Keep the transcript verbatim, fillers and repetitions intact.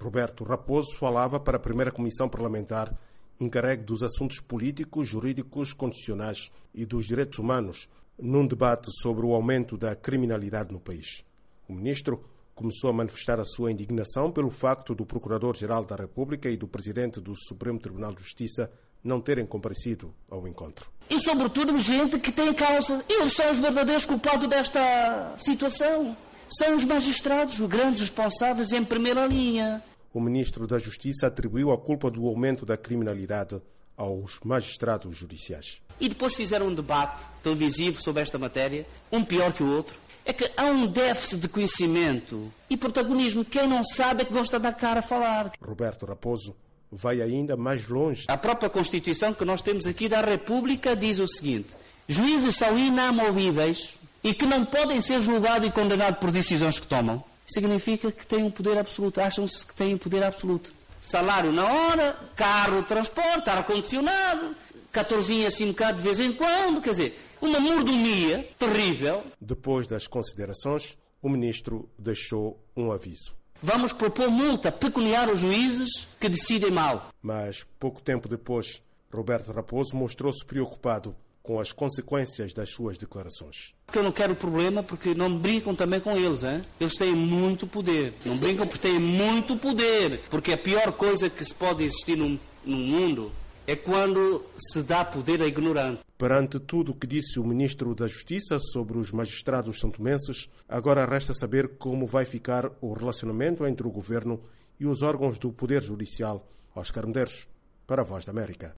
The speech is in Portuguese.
Roberto Raposo falava para a primeira comissão parlamentar encarregue dos assuntos políticos, jurídicos, constitucionais e dos direitos humanos num debate sobre o aumento da criminalidade no país. O ministro começou a manifestar a sua indignação pelo facto do Procurador-Geral da República e do Presidente do Supremo Tribunal de Justiça não terem comparecido ao encontro. E, sobretudo, gente que tem causa. Eles são os verdadeiros culpados desta situação. São os magistrados, os grandes responsáveis em primeira linha. O ministro da Justiça atribuiu a culpa do aumento da criminalidade aos magistrados judiciais. E depois fizeram um debate televisivo sobre esta matéria, um pior que o outro. É que há um déficit de conhecimento e protagonismo. Quem não sabe é que gosta da cara a falar. Roberto Raposo vai ainda mais longe. A própria Constituição que nós temos aqui da República diz o seguinte: juízes são inamovíveis e que não podem ser julgados e condenados por decisões que tomam. Significa que têm um poder absoluto, acham-se que têm um poder absoluto. Salário na hora, carro, transporte, ar-condicionado, catorzinho assim um bocado de vez em quando, quer dizer, uma mordomia terrível. Depois das considerações, o ministro deixou um aviso. Vamos propor multa pecuniária aos juízes que decidem mal. Mas, pouco tempo depois, Roberto Raposo mostrou-se preocupado com as consequências das suas declarações. Porque eu não quero problema, porque não brincam também com eles, hein? Eles têm muito poder. Não brincam porque têm muito poder. Porque a pior coisa que se pode existir no, no mundo é quando se dá poder a ignorante. Perante tudo o que disse o ministro da Justiça sobre os magistrados santomenses, agora resta saber como vai ficar o relacionamento entre o governo e os órgãos do Poder Judicial. Oscar Medeiros, para a Voz da América.